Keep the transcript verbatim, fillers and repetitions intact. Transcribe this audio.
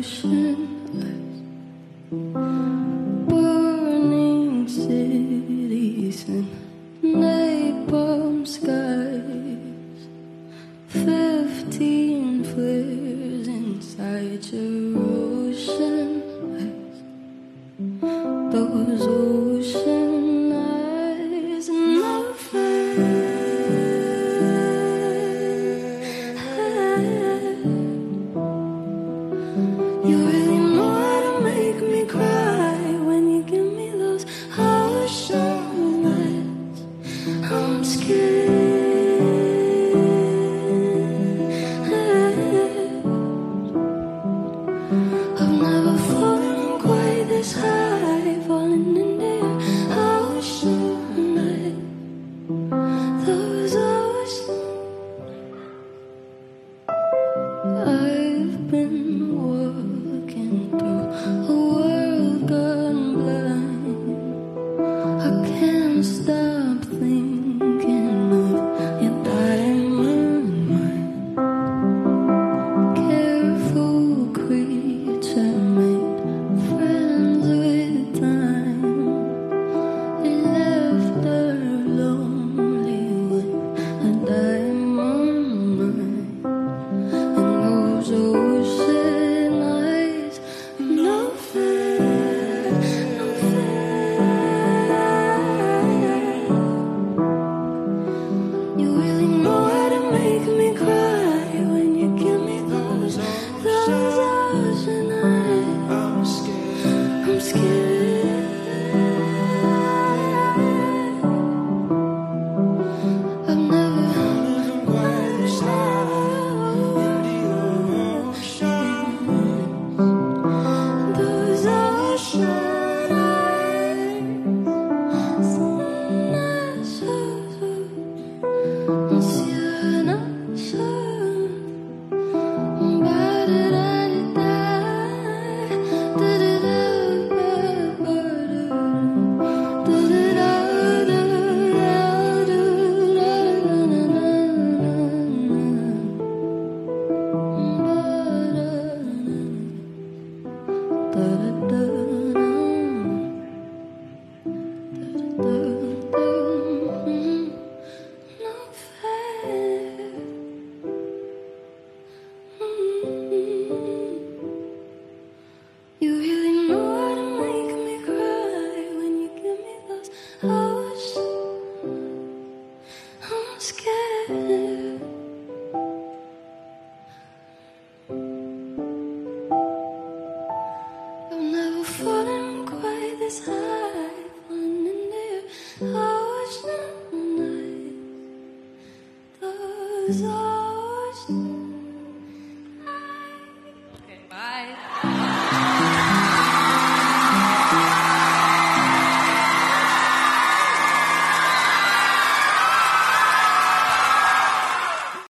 ocean eyes, burning cities and napalm skies, fifteen flares inside your ocean eyes, those ocean eyes, no fair. You really know how to make me cry when you give me those ocean eyes. I'm scared. I've never fallen quite this high, falling in the ocean eyes. Those ocean. I've been walking through a world gone blind. I can't stop thinking of your diamond mind. Careful creature made friends with time. They left her lonely with a diamond mind. And those ocean eyes, no fair, no fair. You really know how to make me cry when you give me those, those ocean eyes. I'm scared, I'm scared. I've never fallen quite this high in the ocean. Those ocean eyes, so nice, so, so, so, no fair. You really know how to make me cry when you give me those ocean. I'm scared. I've never fallen quite this high, falling in the ocean eyes. Those